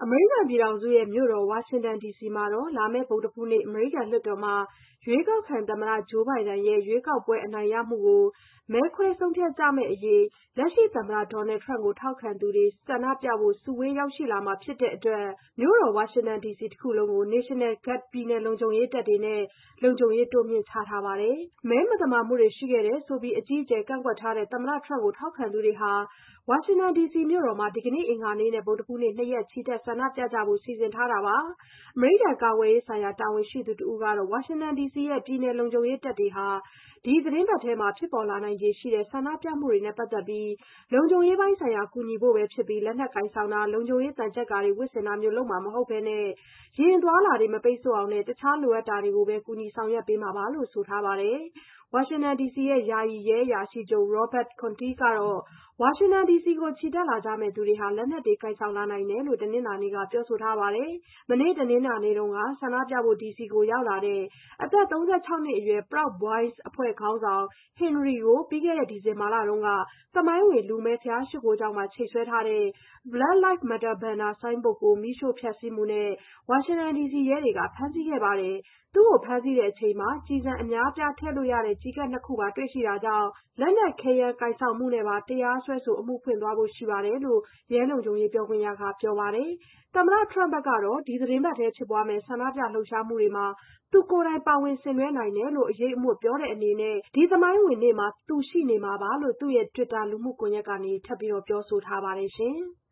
အမေရိကန်ပြည်ထောင်စုရဲ့မြို့တော်ဝါရှင်တန်ဒီစီမှာလာမယ့်ဗုဒ္ဓဟူးနေ့အမေရိကန်လွှတ်တော်မှာရွေးကောက်ခံသမ္မတဂျိုးဘိုင်ဒန်ရဲ့ရွေးကောက်ပွဲအနိုင်ရမှုကိုမဲခွဲဆုံးဖြတ်ကြမယ့်အရေးလက်ရှိသမ္မတဒေါ်နယ်ထရမ့်ကိုထောက်ခံသူတွေဆန္ဒပြဖို့စုဝေးရောက်ရှိလာမှာဖြစ်တဲ့အတွက်မြို့တော်ဝါရှင်တန်ဒီစီတခုလုံးကို National Guard ပြည်နယ်လုံခြုံရေးတပ်တွေနဲ့လုံခြုံရေးတိုးမြှင့်ချထားပါတယ်။မဲမသမာမှုတွေရှိခဲ့တယ်ဆိုပြီးအကြီးအကျယ်ကန့်ကွက်ထားတဲ့သမ္မတထရမ့်ကိုထောက်ခံသူတွေဟာဝါရှင်တန်ဒီစီမြို့တော်မှာဒီကနေ့အင်္ဂါနေ့နဲ့ဗုဒ္ဓဟူးနေ့2ရက်ချီတက်ဆန္ဒပြကြဖို့စီစဉ်ထားတာပါ။အမေရိကန်ကာကွယ်ရေးဆိုင်ရာတာဝန်ရှိသူတဦးကတော့ဝါရှင်တန်ဒီစီရဲ့ပြည်နယ်လုံခြုံရေးတပ်တွေဟာဒီသီတင်းပတ်ထဲဖြစ်ပေါ်လာနိုင်ခြေရှိတဲ့ဆန္ဒပြမှုတွေနဲ့ပတ်သက်ပြီးလုံခြုံရေးပိုင်းဆိုင်ရာကူညီဖို့ပဲဖြစ်ပြီးလက်နက်ကိုင်ဆောင်တာလုံခြုံရေးသံချပ်ကာတွေဝတ်ဆင်တာမျိုးလုပ်မှာမဟုတ်ဘဲယာဉ်အသွားအလာတွေမပိတ်ဆို့အောင်နဲ့တခြားလိုအပ်တာတွေကိုပဲကူညီဆောင်ရွက်ပေးမှာပါလို့ဆိုထားပါတယ်။ဝါရှင်တန်ဒီစီရဲ့ယာယီရဲအရာရှိချုပ် Robert Contee ကတော့ဝါရှင်တန်ဒီစီကိုချီတက်လာကြမယ့်သူတွေဟာလက်နက်တွေကိုင်ဆောင်လာနိုင်တယ်လို့တနင်္လာနေ့ကပြောဆိုထားပါတယ်။မနေ့တနင်္လာနေ့တုန်းကဆန္ဒပြဖို့ဒီစီကိုရောက်လာတဲ့အသက်36နှစ်အရွယ် Proud Boys အဖွဲ့ခေါင်းဆောင် Henry ကိုပြီးခဲ့တဲ့ဒီဇင်ဘာလတုန်းကသမိုင်းဝင်လူမည်းဘုရားရှိခိုးကျောင်းမှာချိတ်ဆွဲထားတဲ့ Black Lives Matter ဘန်နာဆိုင်းဘုတ်ကိုမီးရှို့ဖျက်ဆီးမှုနဲ့ဝါရှင်တန်ဒီစီရဲတွေကဖမ်းဆီးခဲ့ပါတယ်။သူ့ကိုဖမ်းဆီးချိန်မှာကျည်ဆံအများအပြားထည့်လို့ရတဲ့ကျည်ကပ်2ခုပါတွေ့ရှိတာကြောင့်လက်နက်ခဲယမ်းကိုင်ဆောင်မှုနဲ့ပါတရားစွဲဆိုအမှုဖွင့်သွားဖို့ရှိတယ်လို့ရဲလုံခြုံရေးပြောခွင့်ရကပြောပါတယ်။သမ္မတထရမ့်ဘက်ကတော့ဒီသီတင်းပတ်ထဲဖြစ်ပွားမယ့်ဆန္ဒပြလှုပ်ရှားမှုတွေမှာသူကိုယ်တိုင်ပါဝင်ဆင်နွှဲနိုင်တယ်လို့အရိပ်အမြွက်ပြောတဲ့အနေနဲ့ဒီသမိုင်းဝင်နေ့မှာသူရှိနေမှာပါလို့သူ့ရဲ့ Twitter လူမှုကွန်ရက်ကနေထပ်ပြောဆိုထားပါတယ်ရှင်။